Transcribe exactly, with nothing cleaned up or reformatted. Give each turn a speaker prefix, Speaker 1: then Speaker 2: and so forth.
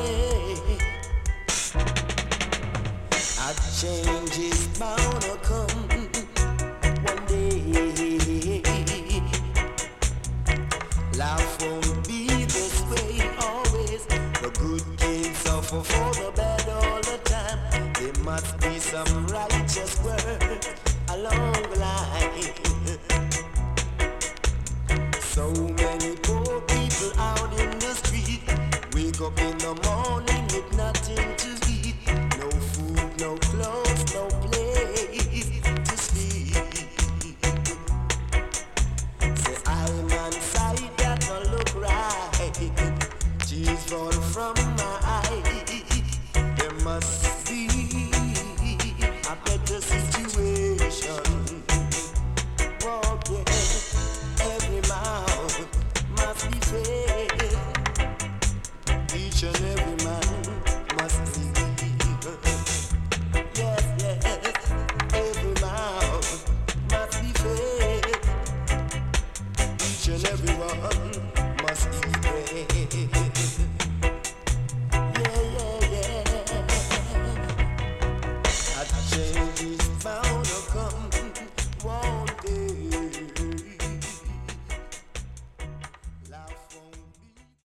Speaker 1: A change is bound to come one day. Life won't be this way always. The good can suffer for the bad all the time. There must be some righteous word along the line. So many poor people out in the street, wake up in the morning with nothing to eat. No food, no clothes, no place to sleep. Say I'm on sight that don't look right. Tears fall from my eyes. There must be a better situation.